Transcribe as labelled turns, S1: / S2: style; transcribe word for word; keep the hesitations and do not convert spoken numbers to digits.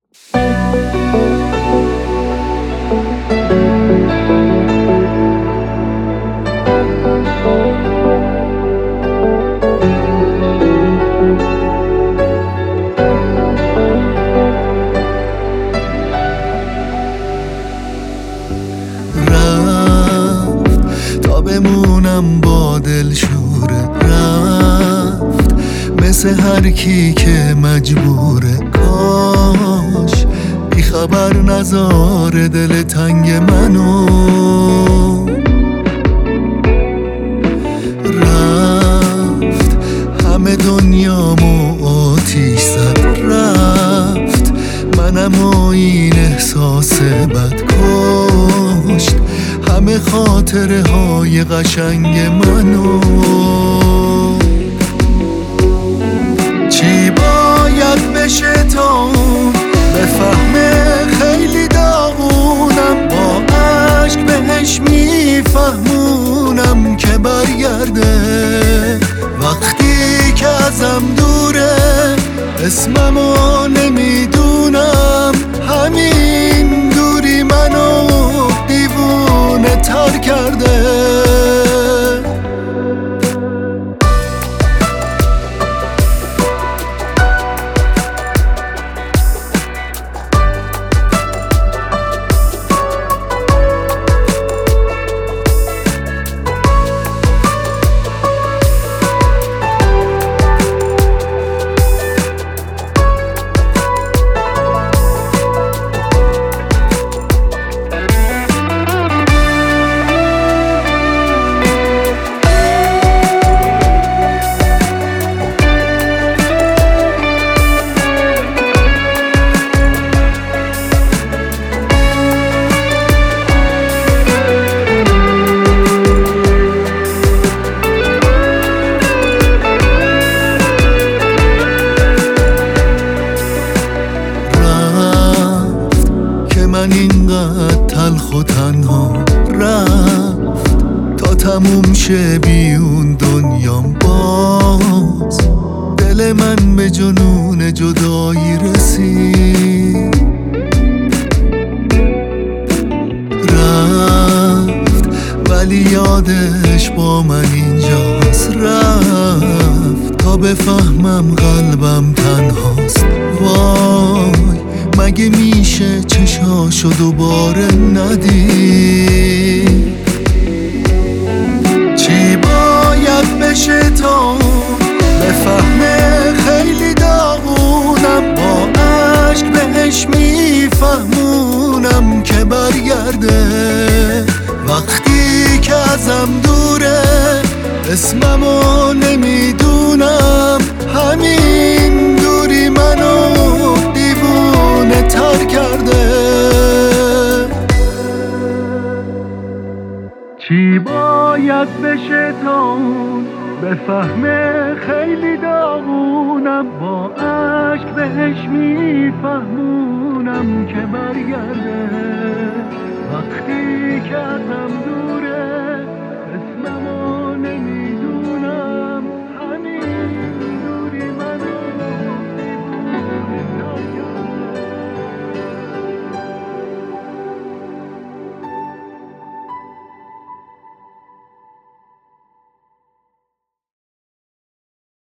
S1: بمونم با دل شوره، رفت مثل هر کی که مجبوره. کاش بی خبر نذاره دل تنگ منو. رفت همه دنیامو آتیش زد، رفت منم و این احساس بد کشت همه خاطره های قشنگ منو. چی باید بشه تا بفهمه خیلی داغونم، با عشق بهش میفهمونم که برگرده. وقتی که ازم دوره اسممو نمیدونم، همین دوری منو دیوونه تر کرده. من اینقدر تلخ و تنها رفت تا تموم شه بی اون دنیام. باز دل من به جنون جدایی رسید، رفت ولی یادش با من اینجاست. رفت تا بفهمم قلبم تنهاست. وای مگه میشه چشاشو دوباره ندید؟ چی باید بشه تا بفهمه خیلی داغونم، با عشق بهش میفهمونم که برگرده. وقتی که ازم دوره اسممو نمیدونم، همین دوری منو دیوونه تر کرده. چی باید بشه تا بفهمه خیلی داغونم، با عشق بهش میفهمونم که برگرده. وقتی که ازم دور